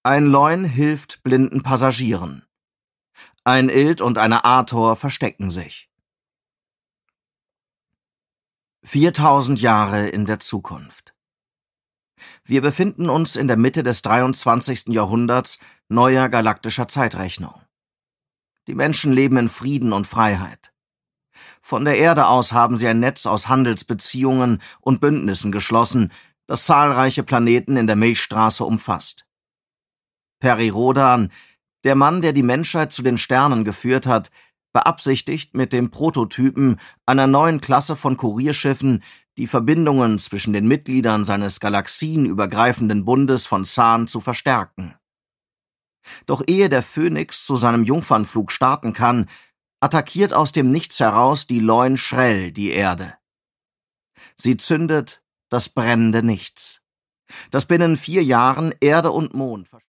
Ein Leun hilft blinden Passagieren. Ein Ild und eine Ator verstecken sich. 4000 Jahre in der Zukunft. Wir befinden uns in der Mitte des 23. Jahrhunderts neuer galaktischer Zeitrechnung. Die Menschen leben in Frieden und Freiheit. Von der Erde aus haben sie ein Netz aus Handelsbeziehungen und Bündnissen geschlossen, das zahlreiche Planeten in der Milchstraße umfasst. Peri Rhodan, der Mann, der die Menschheit zu den Sternen geführt hat, beabsichtigt mit dem Prototypen einer neuen Klasse von Kurierschiffen die Verbindungen zwischen den Mitgliedern seines galaxienübergreifenden Bundes von Zahn zu verstärken. Doch ehe der Phönix zu seinem Jungfernflug starten kann, attackiert aus dem Nichts heraus die Leun Shrell die Erde. Sie zündet das brennende Nichts, das binnen 4 Jahren Erde und Mond